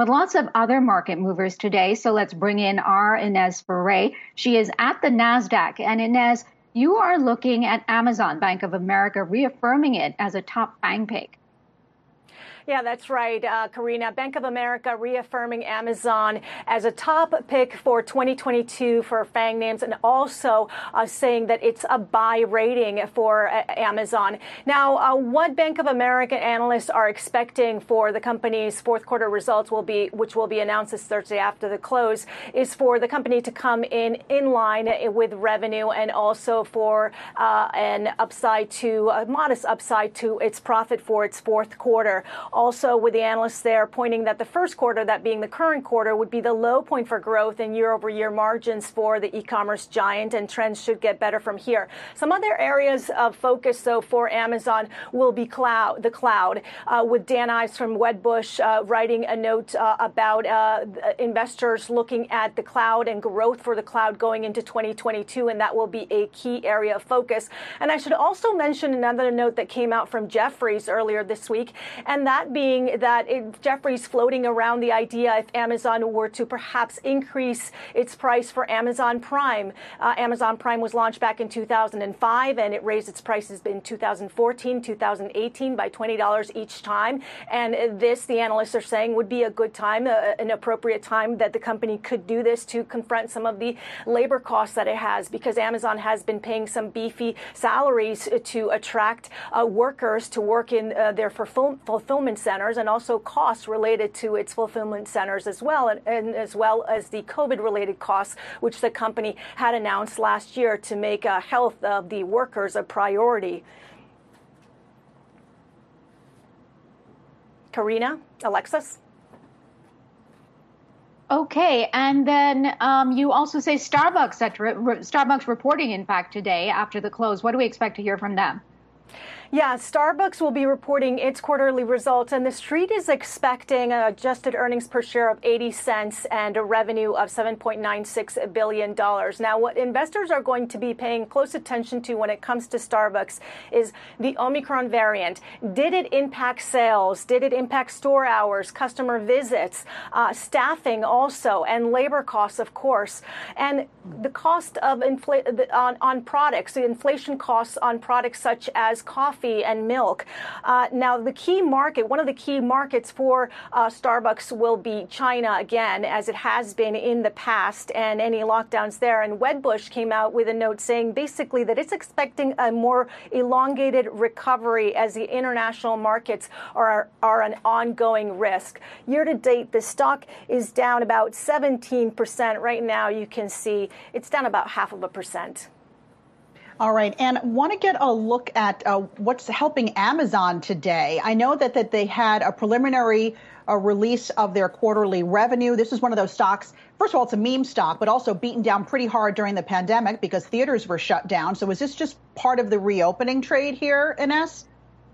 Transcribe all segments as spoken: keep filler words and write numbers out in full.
but lots of other market movers today. So let's bring in our Inez Ferre. She is at the NASDAQ. And Inez, you are looking at Amazon, Bank of America, reaffirming it as a top FANG pick. Yeah, that's right, uh, Karina. Bank of America reaffirming Amazon as a top pick for twenty twenty-two for FANG names, and also uh, saying that it's a buy rating for uh, Amazon. Now, uh, what Bank of America analysts are expecting for the company's fourth quarter results will be, which will be announced this Thursday after the close, is for the company to come in in line with revenue and also for uh, an upside to a modest upside to its profit for its fourth quarter. Also, with the analysts there pointing that the first quarter, that being the current quarter, would be the low point for growth in year-over-year margins for the e-commerce giant, and trends should get better from here. Some other areas of focus, though, for Amazon will be cloud, the cloud, uh, with Dan Ives from Wedbush uh, writing a note uh, about uh, investors looking at the cloud and growth for the cloud going into twenty twenty-two, and that will be a key area of focus. And I should also mention another note that came out from Jefferies earlier this week, and that being that it, Jefferies floating around the idea if Amazon were to perhaps increase its price for Amazon Prime. Uh, Amazon Prime was launched back in two thousand five, and it raised its prices in two thousand fourteen, two thousand eighteen by twenty dollars each time. And this, the analysts are saying, would be a good time, uh, an appropriate time that the company could do this to confront some of the labor costs that it has, because Amazon has been paying some beefy salaries to attract uh, workers to work in uh, their fulfill- fulfillment centers, and also costs related to its fulfillment centers as well, and, and as well as the COVID-related costs, which the company had announced last year to make uh, health of the workers a priority. Karina, Alexis? Okay, and then um, you also say Starbucks, that re- Starbucks reporting, in fact, today after the close. What do we expect to hear from them? Yeah, Starbucks will be reporting its quarterly results, and the street is expecting an adjusted earnings per share of eighty cents and a revenue of seven point nine six billion dollars. Now, what investors are going to be paying close attention to when it comes to Starbucks is the Omicron variant. Did it impact sales? Did it impact store hours, customer visits, uh, staffing also, and labor costs, of course, and the cost of infl- on, on products, the inflation costs on products such as coffee and milk. Uh, now, the key market, one of the key markets for uh, Starbucks will be China again, as it has been in the past, and any lockdowns there. And Wedbush came out with a note saying basically that it's expecting a more elongated recovery as the international markets are, are an ongoing risk. Year to date, the stock is down about seventeen percent. Right now, you can see it's down about half of a percent. All right, and want to get a look at uh, what's helping Amazon today. I know that, that they had a preliminary uh, release of their quarterly revenue. This is one of those stocks. First of all, it's a meme stock, but also beaten down pretty hard during the pandemic because theaters were shut down. So is this just part of the reopening trade here, Ines?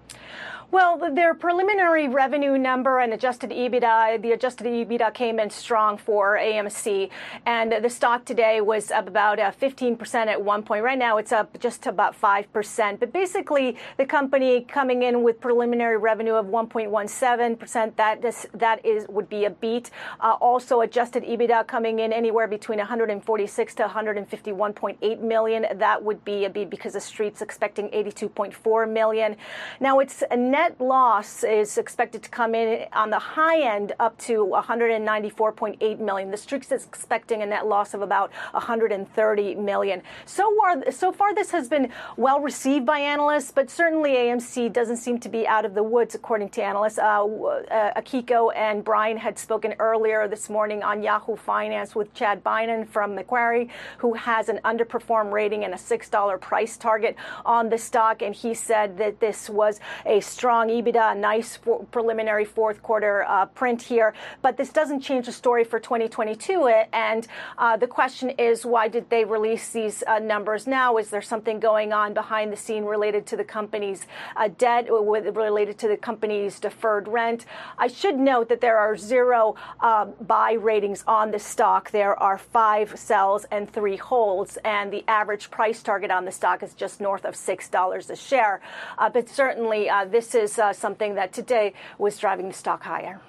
Well, their preliminary revenue number and adjusted EBITDA, the adjusted EBITDA came in strong for A M C, and the stock today was up about uh, fifteen percent at one point. Right now, it's up just about five percent. But basically, the company coming in with preliminary revenue of one point one seven percent, that is, that is would be a beat. Uh, also, adjusted EBITDA coming in anywhere between one hundred forty-six to one hundred fifty-one point eight million. That would be a beat because the street's expecting eighty-two point four million. Now, it's a net loss is expected to come in on the high end up to one hundred ninety-four point eight million. The street is expecting a net loss of about one hundred thirty million. So far, so far this has been well received by analysts, but certainly A M C doesn't seem to be out of the woods, according to analysts. Uh, uh, Akiko and Brian had spoken earlier this morning on Yahoo Finance with Chad Bynum from Macquarie, who has an underperform rating and a six dollar price target on the stock, and he said that this was a strong EBITDA, a nice for preliminary fourth quarter uh, print here. But this doesn't change the story for twenty twenty-two. And uh, the question is, why did they release these uh, numbers now? Is there something going on behind the scene related to the company's uh, debt, or with, related to the company's deferred rent? I should note that there are zero uh, buy ratings on the stock. There are five sells and three holds, and the average price target on the stock is just north of six dollars a share. Uh, but certainly, uh, this is uh, something that today was driving the stock higher.